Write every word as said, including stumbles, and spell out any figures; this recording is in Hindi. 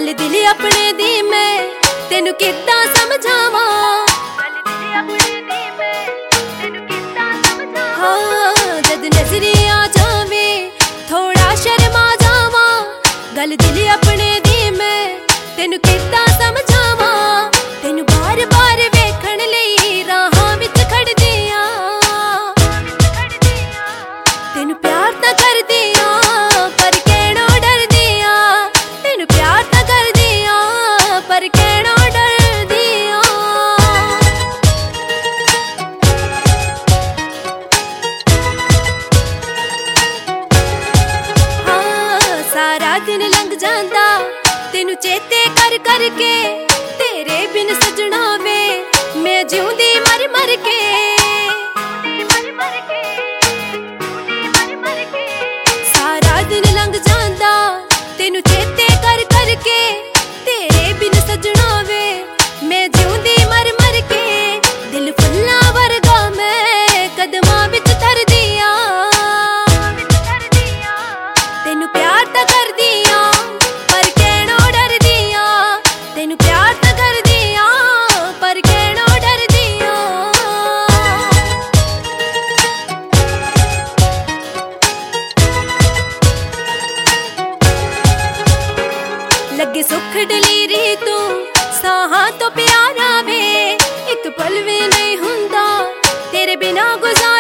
गल दिल अपने दी मैं तेनू किद्दां समझावां। हाँ जद नजरी आ जावे थोड़ा शर्मा जावां। गल दिल अपने दी मैं तेनू किद्दां समझावां। तेनू बार बार वेखण लई राहां विच खड़दी आं। तेनू प्यार तां करदी आं पर कहणों डरदी आं। तेनू प्यार तां करदी आं पर कहणों डरदी आं। हाँ सारा दिन लंघ जांदा तेनू चेते कर करके। तेरे बिन सजना वे मैं जिउंदी मर मर के। सारा दिन लंघ जांदा तेनू चेते कर करके। तेरे बिन सजना वे मैं जिउंदी मर मर के। दिल फुल्लां वर्गा मैं कदमां विच धरदी आं। तेनू प्यार तां करदी आं पर कहणों डरदी आं। तेनू प्यार तां करदी आं पर कहणों डरदी आं। लगे सुख डलीरी तू साहां तो प्यारा वे। एक पल भी नहीं हुंदा तेरे बिना गुजार